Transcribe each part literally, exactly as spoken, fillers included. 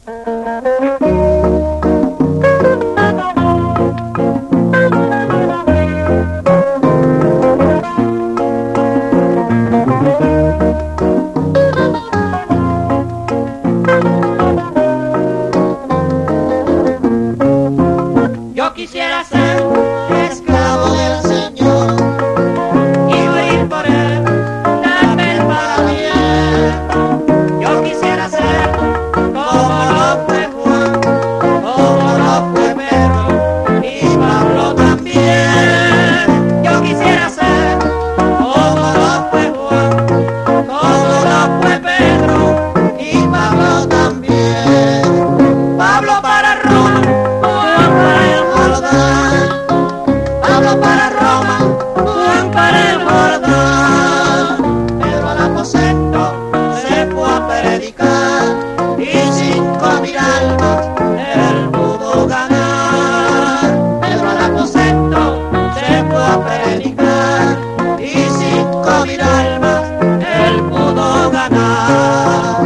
Yo quisiera ser esclavo del Señor y morir por él, darme para bien. Yo quisiera ser como lo fue Juan, como lo fue Pedro y Pablo también. Yo quisiera ser como lo fue Juan, como lo fue Pedro y Pablo también. Pablo para Roma, Juan para el Jordán. Pablo para Roma, Juan para el Jordán. Pedro al aposento se fue a predicar y cinco mil almas él pudo ganar. Pedro al aposento se fue a predicar y cinco mil almas él pudo ganar.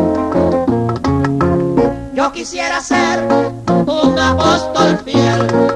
Yo quisiera ser un apóstol fiel